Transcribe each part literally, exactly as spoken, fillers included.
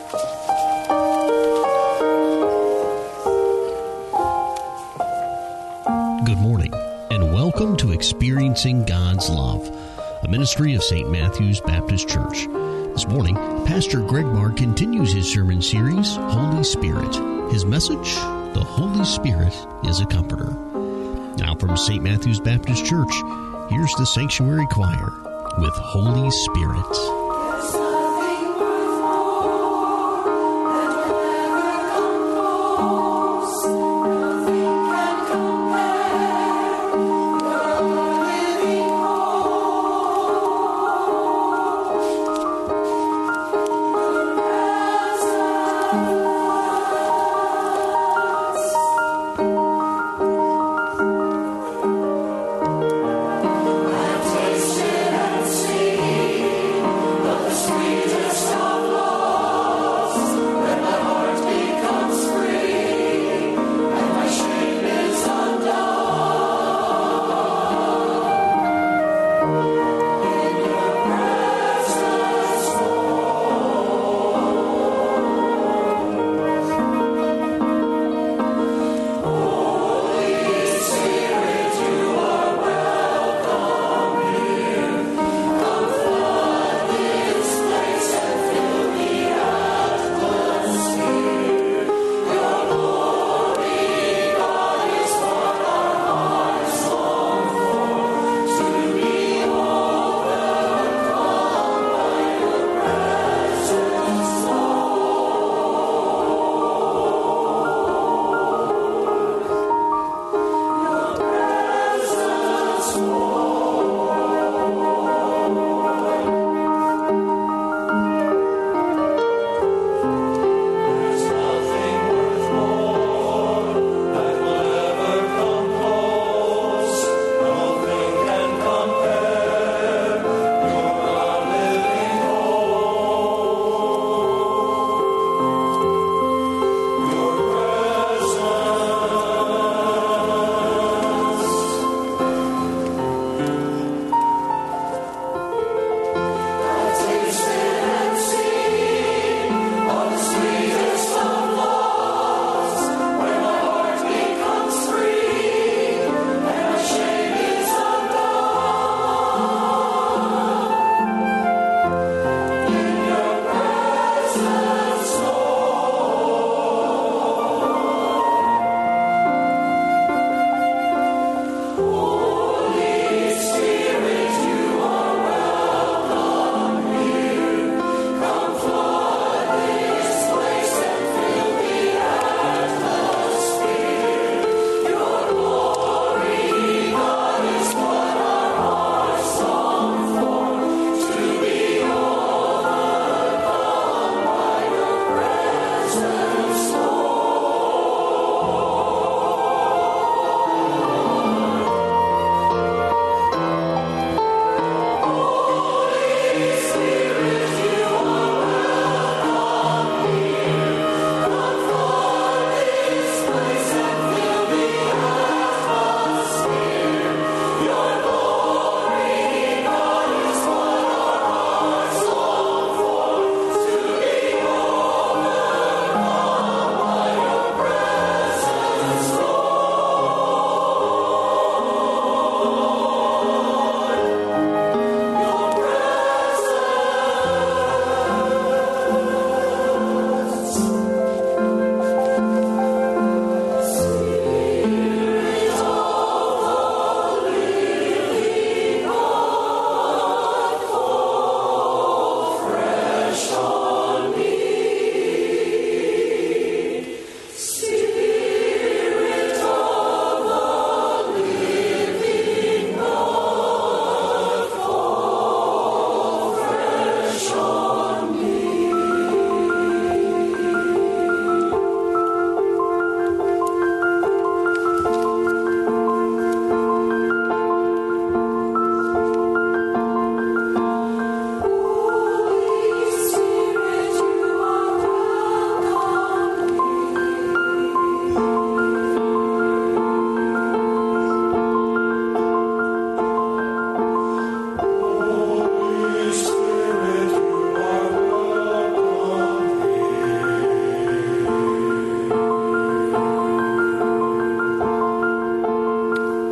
Good morning, and welcome to Experiencing God's Love, a ministry of Saint Matthew's Baptist Church. This morning, Pastor Greg Marr continues his sermon series, Holy Spirit. His message, the Holy Spirit is a comforter. Now from Saint Matthew's Baptist Church, here's the Sanctuary Choir with Holy Spirit.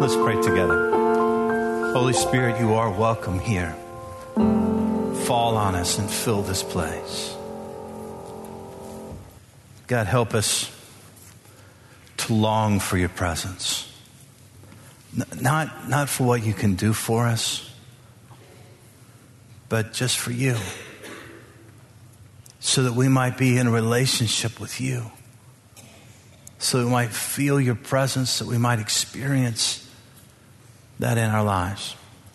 Let's pray together. Holy Spirit, you are welcome here. Fall on us and fill this place. God, help us to long for your presence. Not, not for what you can do for us, but just for you. So that we might be in a relationship with you. So we might feel your presence, so we might experience that in our lives.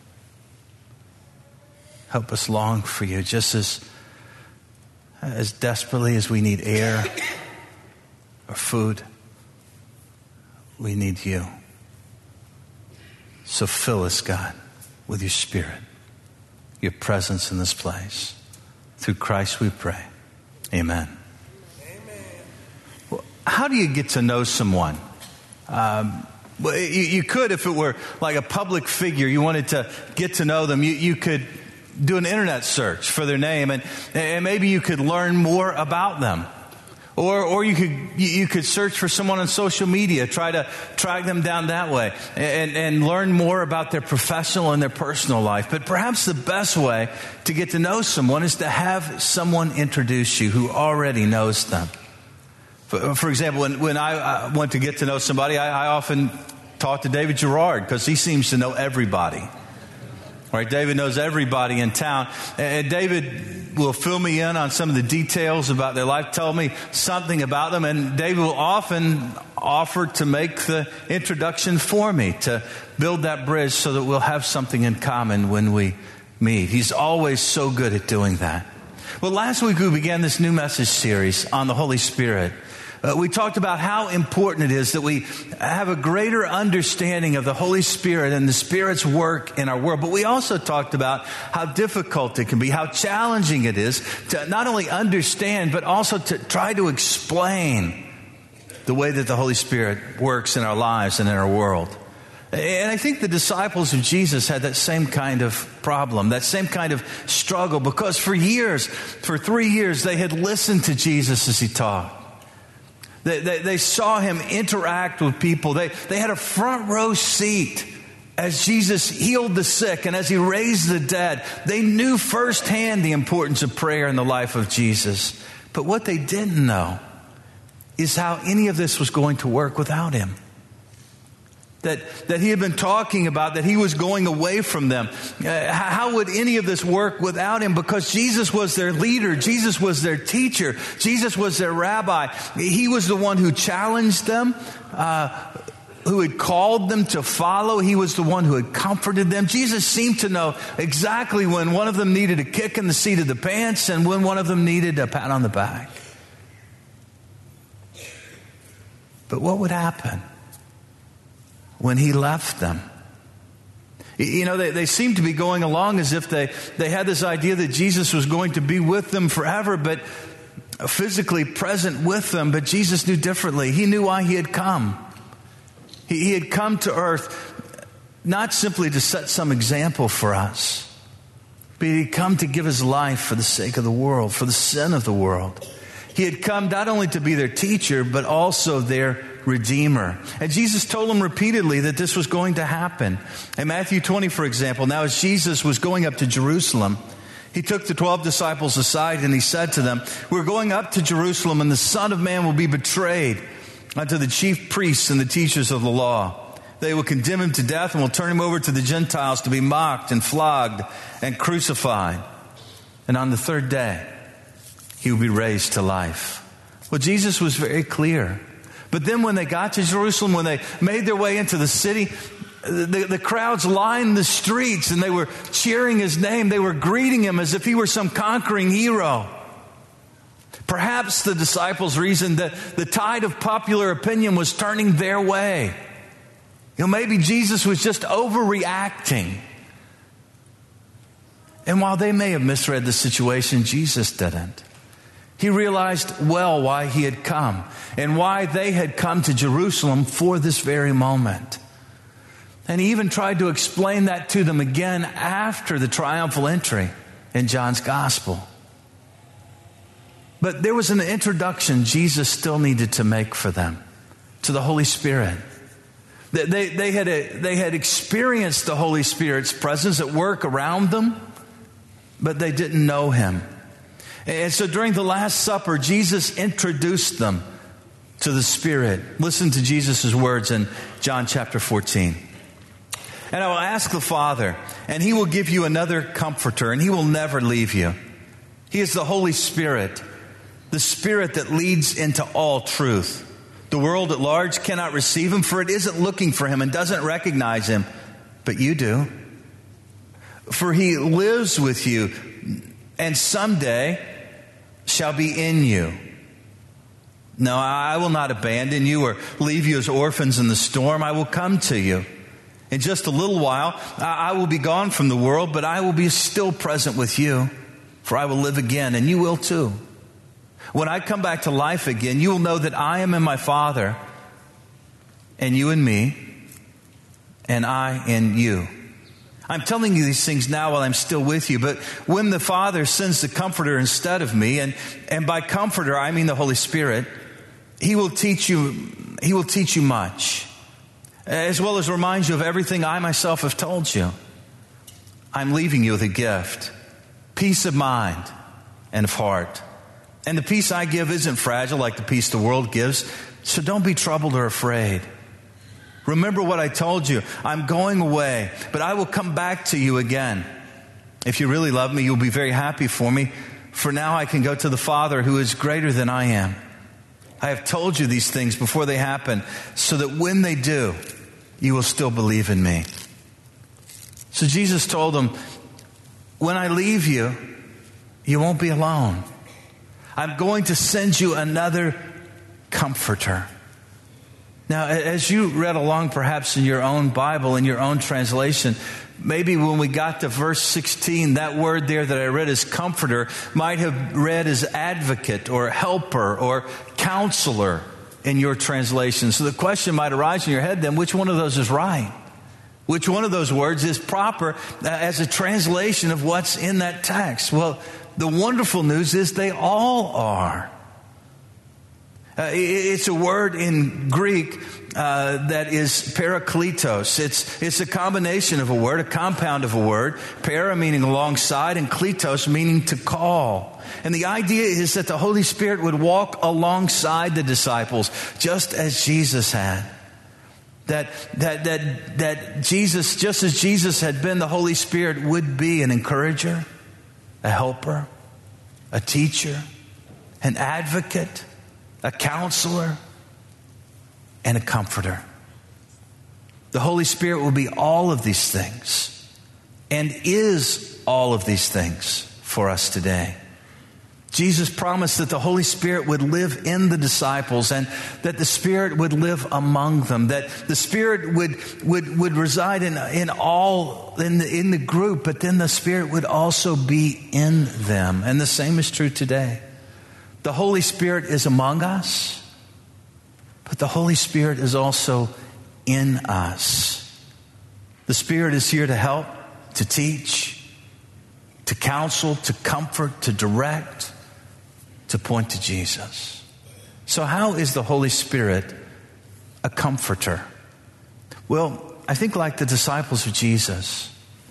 Help us long for you, just as, as desperately as we need air or food, we need you. So fill us, God, with your Spirit, your presence in this place. Through Christ we pray. Amen. Amen. Well, how do you get to know someone? Um, well, you, you could, if it were like a public figure, you wanted to get to know them, you, you could do an internet search for their name, and, and maybe you could learn more about them. Or, or you could you could search for someone on social media, try to track them down that way, and, and learn more about their professional and their personal life. But perhaps the best way to get to know someone is to have someone introduce you who already knows them. For, for example, when, when I, I want to get to know somebody, I, I often talk to David Gerard because he seems to know everybody. Right, David knows everybody in town, and David will fill me in on some of the details about their life, tell me something about them, and David will often offer to make the introduction for me, to build that bridge so that we'll have something in common when we meet. He's always so good at doing that. Well, last week we began this new message series on the Holy Spirit. Uh, we talked about how important it is that we have a greater understanding of the Holy Spirit and the Spirit's work in our world. But we also talked about how difficult it can be, how challenging it is to not only understand, but also to try to explain the way that the Holy Spirit works in our lives and in our world. And I think the disciples of Jesus had that same kind of problem, that same kind of struggle, because for years, for three years, they had listened to Jesus as he taught. They, they, they saw him interact with people. They, they had a front row seat as Jesus healed the sick and as he raised the dead. They knew firsthand the importance of prayer in the life of Jesus. But what they didn't know is how any of this was going to work without him. That, that he had been talking about, that he was going away from them. Uh, how would any of this work without him? Because Jesus was their leader. Jesus was their teacher. Jesus was their rabbi. He was the one who challenged them, uh, who had called them to follow. He was the one who had comforted them. Jesus seemed to know exactly when one of them needed a kick in the seat of the pants and when one of them needed a pat on the back. But what would happen when he left them? You know, they, they seemed to be going along as if they, they had this idea that Jesus was going to be with them forever, but physically present with them. But Jesus knew differently. He knew why he had come. He, he had come to earth not simply to set some example for us, but he had come to give his life for the sake of the world, for the sin of the world. He had come not only to be their teacher, but also their Redeemer. And Jesus told them repeatedly that this was going to happen. In Matthew twenty, for example, now as Jesus was going up to Jerusalem, he took the twelve disciples aside and he said to them, "We're going up to Jerusalem, and the Son of Man will be betrayed unto the chief priests and the teachers of the law. They will condemn him to death and will turn him over to the Gentiles to be mocked and flogged and crucified. And on the third day, he will be raised to life." Well, Jesus was very clear. But then when they got to Jerusalem, when they made their way into the city, the, the crowds lined the streets and they were cheering his name. They were greeting him as if he were some conquering hero. Perhaps the disciples reasoned that the tide of popular opinion was turning their way. You know, maybe Jesus was just overreacting. And while they may have misread the situation, Jesus didn't. He realized well why he had come and why they had come to Jerusalem for this very moment. And he even tried to explain that to them again after the triumphal entry in John's gospel. But there was an introduction Jesus still needed to make for them to the Holy Spirit. They, they, had a, they had experienced the Holy Spirit's presence at work around them, but they didn't know him. And so during the Last Supper, Jesus introduced them to the Spirit. Listen to Jesus' words in John chapter fourteen. And I will ask the Father, and he will give you another comforter, and he will never leave you. He is the Holy Spirit, the Spirit that leads into all truth. The world at large cannot receive him, for it isn't looking for him and doesn't recognize him. But you do. For he lives with you and someday shall be in you. No, I will not abandon you or leave you as orphans in the storm. I will come to you. In just a little while, I will be gone from the world, but I will be still present with you. For I will live again, and you will too. When I come back to life again, you will know that I am in my Father, and you in me, and I in you. I'm telling you these things now while I'm still with you, but when the Father sends the Comforter instead of me, and, and by Comforter I mean the Holy Spirit, He will teach you, He will teach you much, as well as remind you of everything I myself have told you. I'm leaving you with a gift, peace of mind and of heart. And the peace I give isn't fragile like the peace the world gives, so don't be troubled or afraid. Remember what I told you. I'm going away, but I will come back to you again. If you really love me, you'll be very happy for me. For now I can go to the Father who is greater than I am. I have told you these things before they happen, so that when they do, you will still believe in me. So Jesus told them, when I leave you, you won't be alone. I'm going to send you another comforter. Now, as you read along perhaps in your own Bible, in your own translation, maybe when we got to verse sixteen, that word there that I read as comforter might have read as advocate or helper or counselor in your translation. So the question might arise in your head then, which one of those is right? Which one of those words is proper as a translation of what's in that text? Well, the wonderful news is they all are. Uh, it's a word in Greek uh, that is parakletos. It's, it's a combination of a word, a compound of a word. Para meaning alongside and kletos meaning to call. And the idea is that the Holy Spirit would walk alongside the disciples just as Jesus had. That, that, that, that Jesus, just as Jesus had been, the Holy Spirit would be an encourager, a helper, a teacher, an advocate, a counselor, and a comforter. The Holy Spirit will be all of these things and is all of these things for us today. Jesus promised that the Holy Spirit would live in the disciples and that the Spirit would live among them, that the Spirit would would, would reside in, in all, in the, in the group, but then the Spirit would also be in them. And the same is true today. The Holy Spirit is among us, but the Holy Spirit is also in us. The Spirit is here to help, to teach, to counsel, to comfort, to direct, to point to Jesus. So how is the Holy Spirit a comforter? Well, I think like the disciples of Jesus,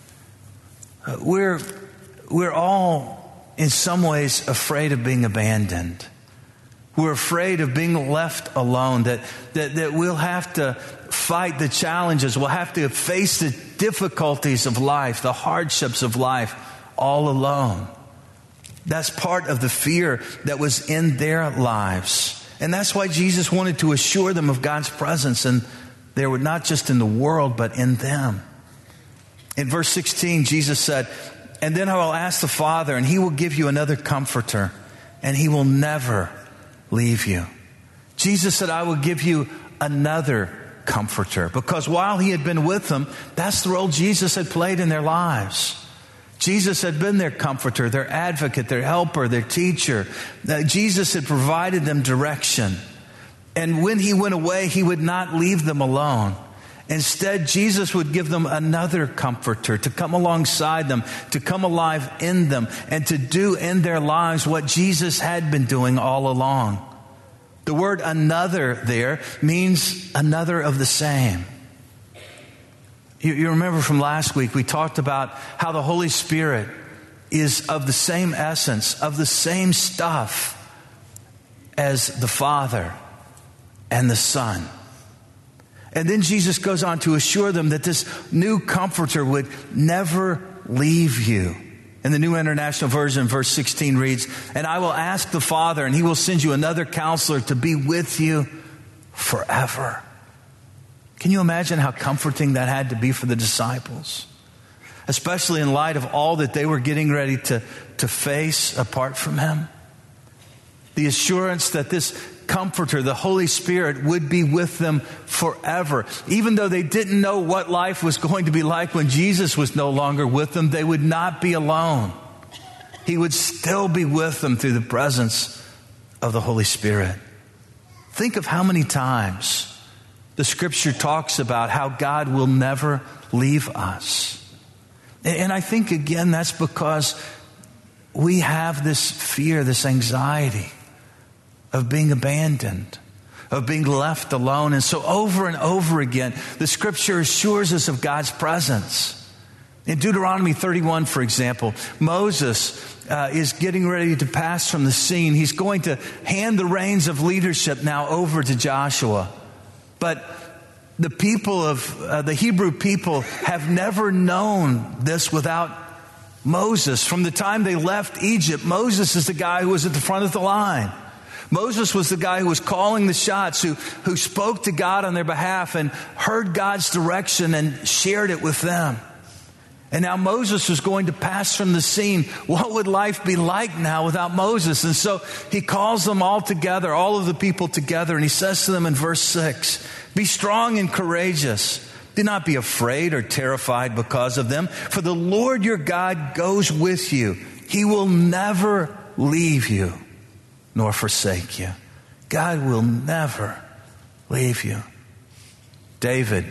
uh, we're, we're all in some ways afraid of being abandoned. We're afraid of being left alone, that, that, that we'll have to fight the challenges, we'll have to face the difficulties of life, the hardships of life all alone. That's part of the fear that was in their lives. And that's why Jesus wanted to assure them of God's presence, and they were not just in the world, but in them. In verse sixteen, Jesus said, "And then I will ask the Father, and He will give you another comforter, and He will never leave you." Jesus said, "I will give you another comforter," because while He had been with them, that's the role Jesus had played in their lives. Jesus had been their comforter, their advocate, their helper, their teacher. Uh, Jesus had provided them direction. And when He went away, He would not leave them alone. Instead, Jesus would give them another comforter to come alongside them, to come alive in them, and to do in their lives what Jesus had been doing all along. The word "another" there means another of the same. You, you remember from last week, we talked about how the Holy Spirit is of the same essence, of the same stuff as the Father and the Son. And then Jesus goes on to assure them that this new Comforter would never leave you. In the New International Version, verse sixteen reads, "And I will ask the Father, and He will send you another Counselor to be with you forever." Can you imagine how comforting that had to be for the disciples? Especially in light of all that they were getting ready to, to face apart from Him. The assurance that this Comforter, the Holy Spirit, would be with them forever. Even though they didn't know what life was going to be like when Jesus was no longer with them, they would not be alone. He would still be with them through the presence of the Holy Spirit. Think of how many times the Scripture talks about how God will never leave us. And I think, again, that's because we have this fear, this anxiety of being abandoned, of being left alone. And so over and over again, the Scripture assures us of God's presence. In Deuteronomy thirty-one, for example, Moses uh, is getting ready to pass from the scene. He's going to hand the reins of leadership now over to Joshua. But the people of, uh, the Hebrew people have never known this without Moses. From the time they left Egypt, Moses is the guy who was at the front of the line. Moses was the guy who was calling the shots, who, who spoke to God on their behalf and heard God's direction and shared it with them. And now Moses was going to pass from the scene. What would life be like now without Moses? And so he calls them all together, all of the people together, and he says to them in verse six, "Be strong and courageous. Do not be afraid or terrified because of them, for the Lord your God goes with you. He will never leave you nor forsake you." God will never leave you. David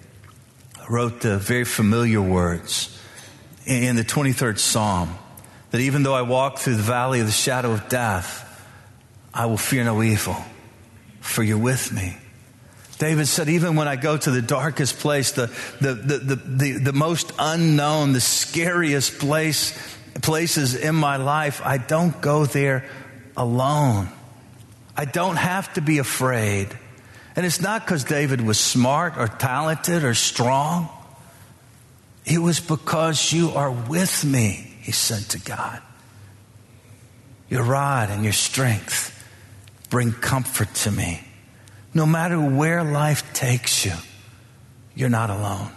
wrote the very familiar words in the twenty-third Psalm, that even though I walk through the valley of the shadow of death, I will fear no evil, for you're with me. David said, even when I go to the darkest place, the, the, the, the, the, the most unknown, the scariest place, places in my life, I don't go there alone. I don't have to be afraid. And it's not because David was smart or talented or strong. It was because you are with me, he said to God. Your rod and your strength bring comfort to me. No matter where life takes you, you're not alone.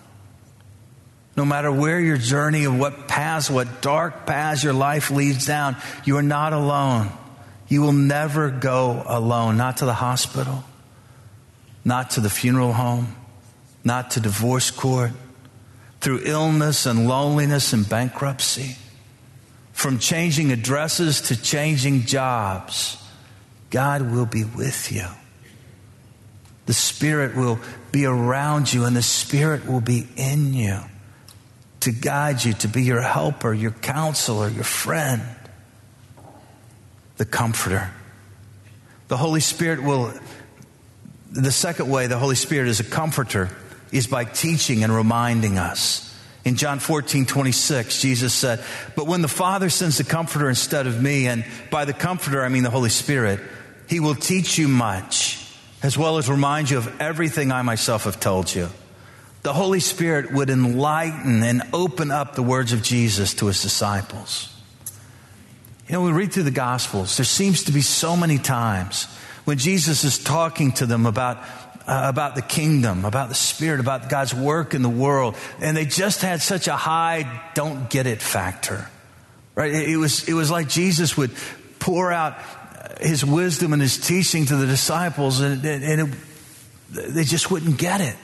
No matter where your journey of what paths, what dark paths your life leads down, you are not alone. You will never go alone, not to the hospital, not to the funeral home, not to divorce court, through illness and loneliness and bankruptcy, from changing addresses to changing jobs. God will be with you. The Spirit will be around you, and the Spirit will be in you to guide you, to be your helper, your counselor, your friend, the Comforter. The Holy Spirit will, the second way the Holy Spirit is a comforter is by teaching and reminding us. In John fourteen twenty-six, Jesus said, "But when the Father sends the Comforter instead of me," and by the Comforter I mean the Holy Spirit, "He will teach you much, as well as remind you of everything I myself have told you." The Holy Spirit would enlighten and open up the words of Jesus to his disciples. You know, when we read through the Gospels, there seems to be so many times when Jesus is talking to them about uh, about the kingdom, about the Spirit, about God's work in the world, and they just had such a high don't get it factor. Right? It was it was like Jesus would pour out his wisdom and his teaching to the disciples, and, and it, they just wouldn't get it.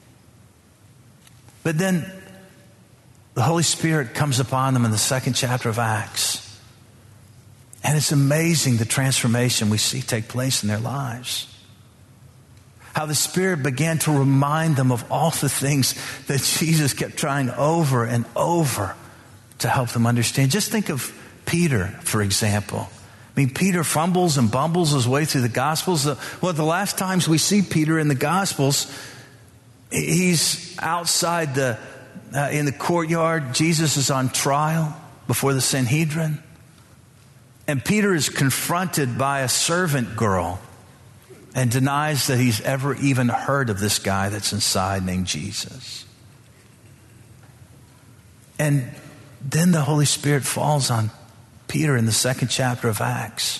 But then the Holy Spirit comes upon them in the second chapter of Acts. And it's amazing the transformation we see take place in their lives. How the Spirit began to remind them of all the things that Jesus kept trying over and over to help them understand. Just think of Peter, for example. I mean, Peter fumbles and bumbles his way through the Gospels. One of the last times we see Peter in the Gospels, He's outside the, uh, in the courtyard. Jesus is on trial before the Sanhedrin. And Peter is confronted by a servant girl and denies that he's ever even heard of this guy that's inside named Jesus. And then the Holy Spirit falls on Peter in the second chapter of Acts.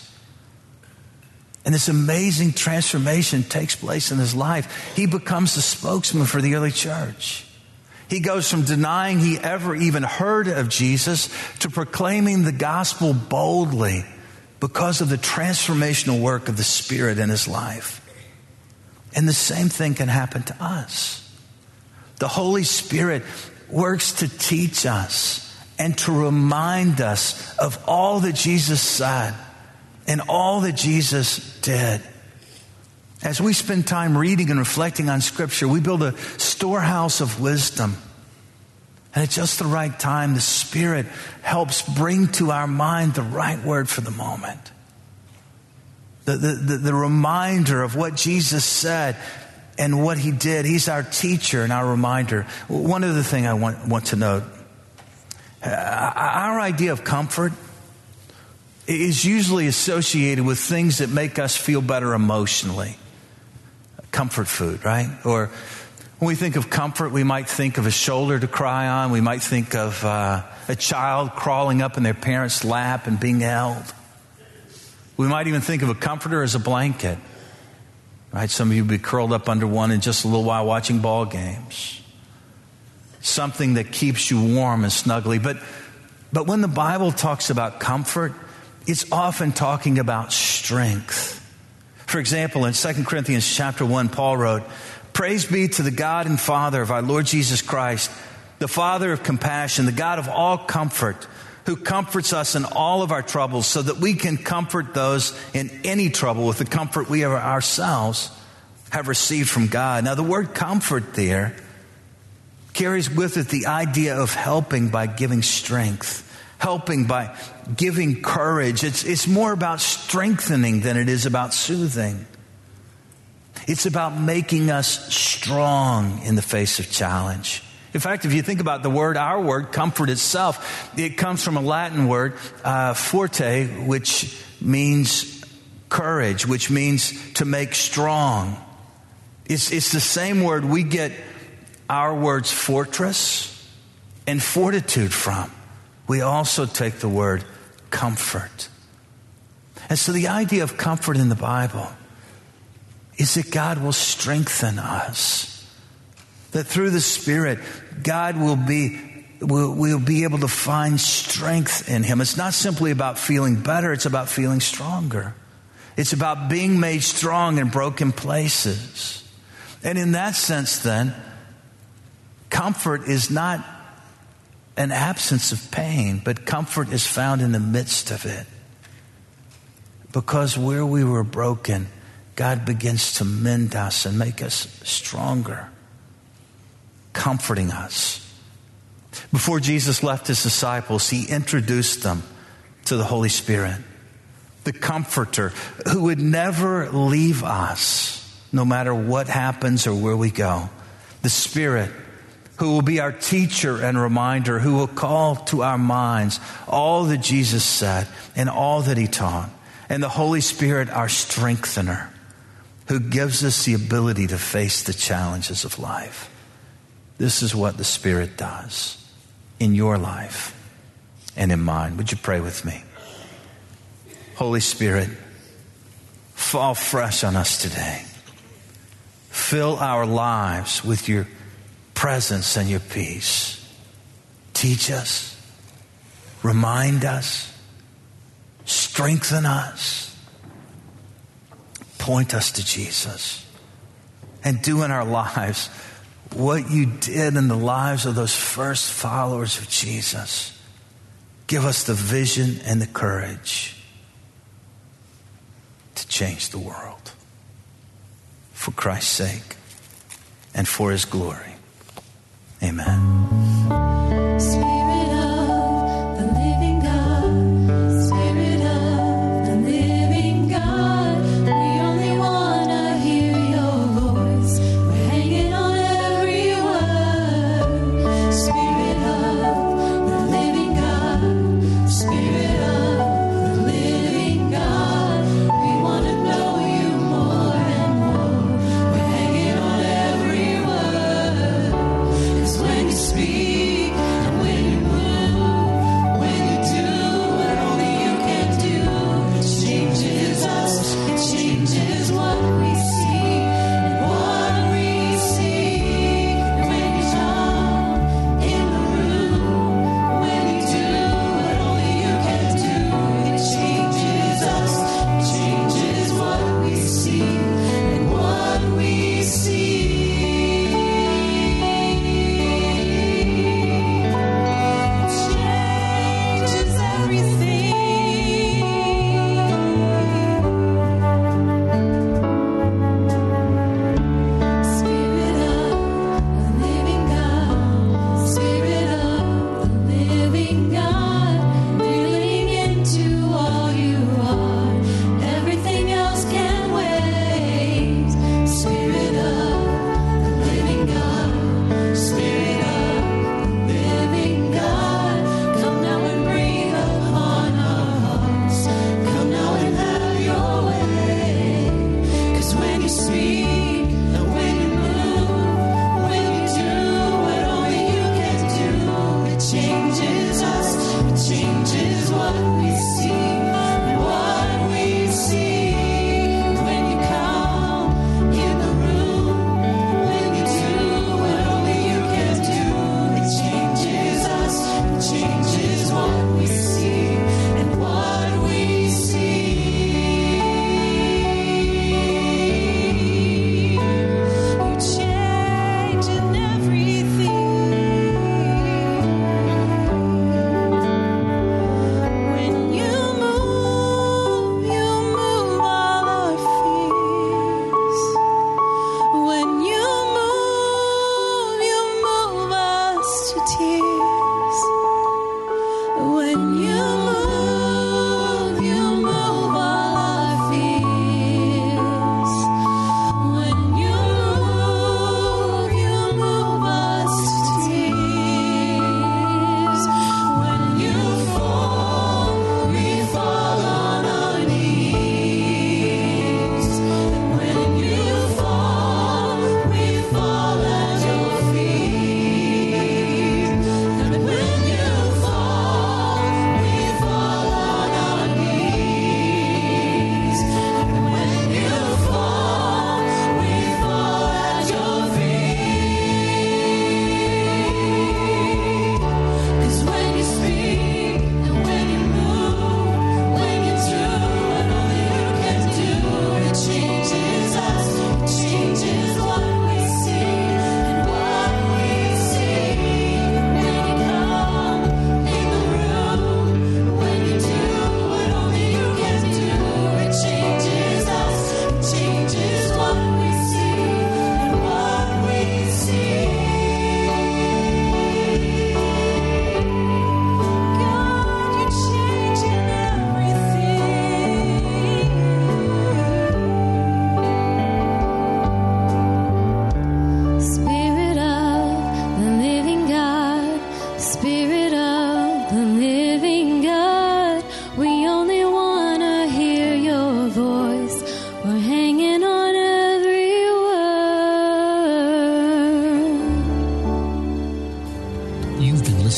And this amazing transformation takes place in his life. He becomes the spokesman for the early church. He goes from denying he ever even heard of Jesus to proclaiming the gospel boldly because of the transformational work of the Spirit in his life. And the same thing can happen to us. The Holy Spirit works to teach us and to remind us of all that Jesus said and all that Jesus did. As we spend time reading and reflecting on Scripture, we build a storehouse of wisdom. And at just the right time, the Spirit helps bring to our mind the right word for the moment. The, the, the, the reminder of what Jesus said and what he did. He's our teacher and our reminder. One other thing I want, want to note. Uh, our idea of comfort is usually associated with things that make us feel better emotionally. Comfort food, right? Or when we think of comfort, we might think of a shoulder to cry on. We might think of uh, a child crawling up in their parents' lap and being held. We might even think of a comforter as a blanket, right? Some of you will be curled up under one in just a little while watching ball games. Something that keeps you warm and snuggly. But, but when the Bible talks about comfort, it's often talking about strength. For example, in Second Corinthians chapter one, Paul wrote, "Praise be to the God and Father of our Lord Jesus Christ, the Father of compassion, the God of all comfort, who comforts us in all of our troubles so that we can comfort those in any trouble with the comfort we ourselves have received from God." Now, the word comfort there carries with it the idea of helping by giving strength, helping by giving courage. It's, it's more about strengthening than it is about soothing. It's about making us strong in the face of challenge. In fact, if you think about the word, our word, comfort itself, it comes from a Latin word, uh, forte, which means courage, which means to make strong. It's, it's the same word we get our words fortress and fortitude from. We also take the word comfort. And so the idea of comfort in the Bible is that God will strengthen us. That through the Spirit, God will be, will, will be able to find strength in Him. It's not simply about feeling better, it's about feeling stronger. It's about being made strong in broken places. And in that sense, then, comfort is not an absence of pain, but comfort is found in the midst of it. Because where we were broken, God begins to mend us and make us stronger, comforting us. Before Jesus left his disciples, he introduced them to the Holy Spirit, the Comforter, who would never leave us, no matter what happens or where we go. The Spirit, who will be our teacher and reminder, who will call to our minds all that Jesus said and all that he taught. And the Holy Spirit, our strengthener, who gives us the ability to face the challenges of life. This is what the Spirit does in your life and in mine. Would you pray with me? Holy Spirit, fall fresh on us today. Fill our lives with your presence and your peace. Teach us, remind us, strengthen us, point us to Jesus, and do in our lives what you did in the lives of those first followers of Jesus. Give us the vision and the courage to change the world for Christ's sake and for his glory. Amen. Only wanna hear your voice. We're hanging on every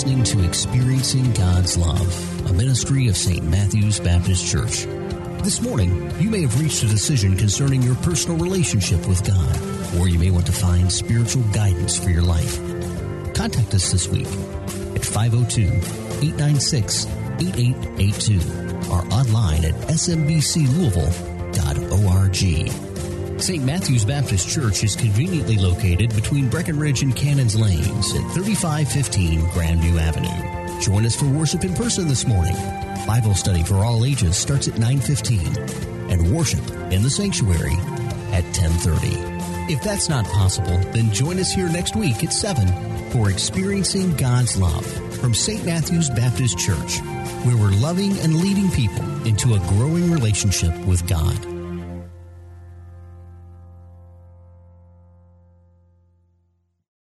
listening to Experiencing God's Love, a ministry of Saint Matthew's Baptist Church. This morning, you may have reached a decision concerning your personal relationship with God, or you may want to find spiritual guidance for your life. Contact us this week at five oh two, eight nine six, eight eight eight two or online at s m b c louisville dot org. Saint Matthew's Baptist Church is conveniently located between Breckenridge and Cannons Lanes at thirty-five fifteen Grandview Avenue. Join us for worship in person this morning. Bible study for all ages starts at nine fifteen, and worship in the sanctuary at ten thirty. If that's not possible, then join us here next week at seven for Experiencing God's Love from Saint Matthew's Baptist Church, where we're loving and leading people into a growing relationship with God.